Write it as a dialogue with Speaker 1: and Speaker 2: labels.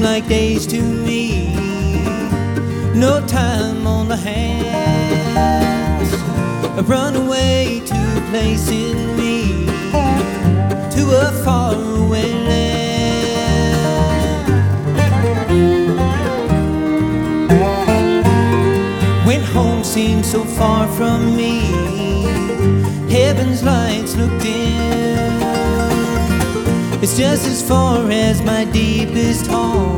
Speaker 1: like days to me. No time on the hands. I run away to a place in me, to a faraway land. When home seemed so far from me, heaven's lights looked in. It's just as far as my deepest home.